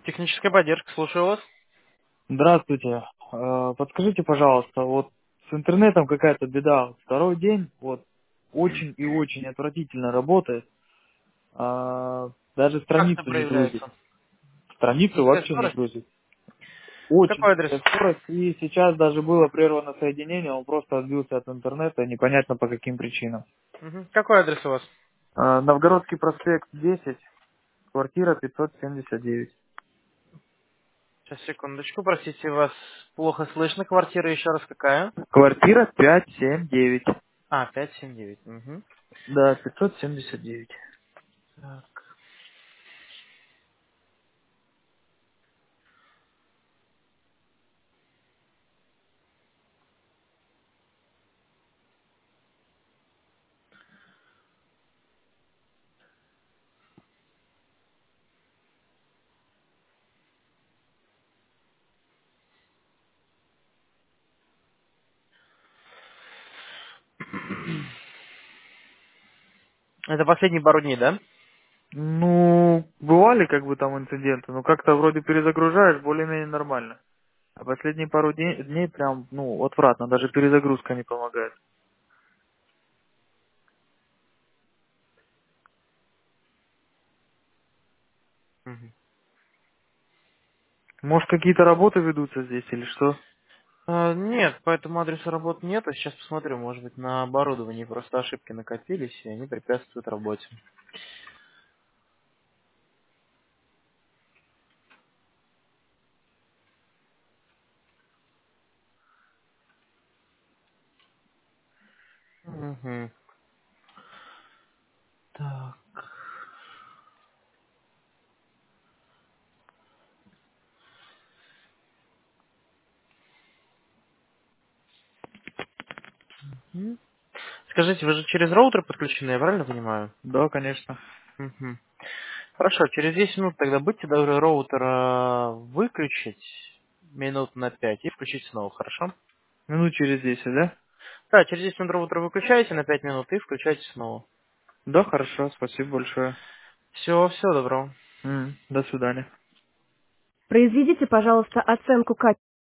Техническая поддержка, слушаю вас. Здравствуйте. Подскажите, пожалуйста, вот с интернетом какая-то беда. Второй день вот очень и очень отвратительно работает. Даже Как это страницу не грузит. проявляется? Страницу Низкая вообще не скорость? грузит. Очень Какой адрес? низкая скорость. И сейчас даже было прервано соединение, он просто отбился от интернета, непонятно по каким причинам. Мгм. Какой адрес у вас? Новгородский проспект 10, квартира 579. Сейчас, секундочку, простите, вас плохо слышно. Квартира еще раз какая? Квартира 579. 579. Угу. Да, 579. Так. Это последние пару дней, да? Ну, бывали как бы там инциденты, но как-то вроде перезагружаешь, более-менее нормально. А последние пару дней прям, ну, отвратно, даже перезагрузка не помогает. Мгм. Может, какие-то работы ведутся здесь или что? Нет, по этому адресу работы нет. А сейчас посмотрю, может быть, на оборудовании просто ошибки накопились, и они препятствуют работе. Угу. Так. М. Скажите, вы же через роутер подключены, я правильно понимаю? Да, конечно. Мгм. Хорошо, через 10 минут тогда будьте добры роутер выключить минут на 5 и включить снова, хорошо? Минут через 10, да? Да, через 10 минут роутер выключаете на 5 минут и включайте снова. Да, хорошо, спасибо большое. Все, всего доброго. До свидания. Произведите, пожалуйста, оценку качества.